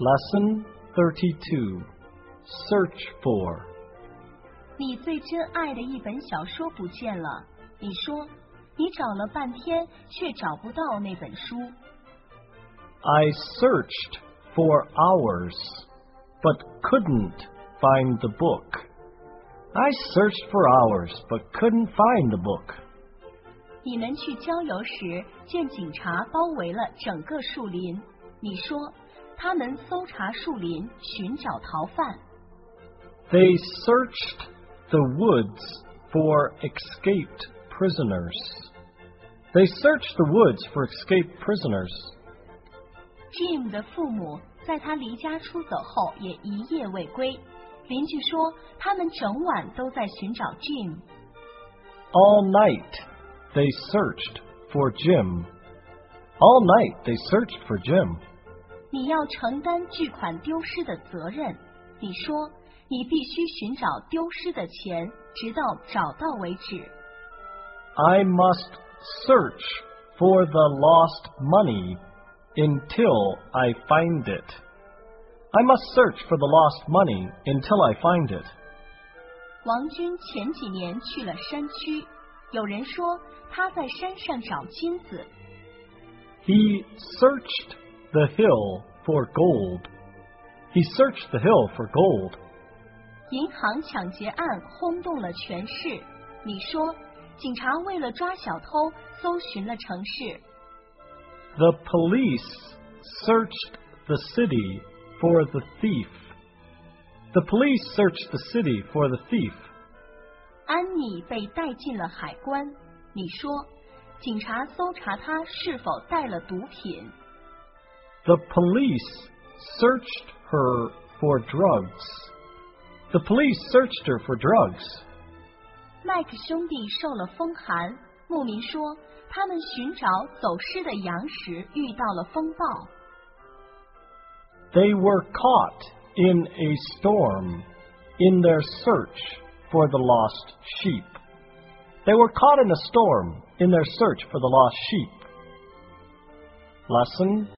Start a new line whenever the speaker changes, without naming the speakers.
Lesson 32. Search for.
你最珍爱的一本小说不见了，你说你找了半天却找不到那本书。
I searched for hours, but couldn't find the book. I searched for hours, but couldn't find the book.
你们去郊游时，见警察包围了整个树林，你说他们搜查树林，寻找逃犯。
They searched the woods for escaped prisoners. They searched the woods for escaped prisoners.
Jim 的父母在他离家出走后也一夜未归，邻居说他们整晚都在寻找 Jim。
All night they searched for Jim. All night they searched for Jim.
你要承担巨款丢失的责任，你说你必须寻找丢失的钱，直到找到为止。
I must search for the lost money until I find it. I must search for the lost money until I find it.
王军前几年去了山区，有人说他在山上找金子。
He searched the hill for gold. He searched the hill for gold.
银行抢劫案轰动了全市，你说警察为了抓小偷搜寻了城市。
The police searched the city for the thief. The police searched the city for the thief.
安妮被带进了海关，你说警察搜查她是否带了毒品。
The police searched her for drugs. The police searched her for drugs.
麦克兄弟受了风寒，牧民说他们寻找走失的羊时遇到了风暴。
They were caught in a storm in their search for the lost sheep. They were caught in a storm in their search for the lost sheep. Lesson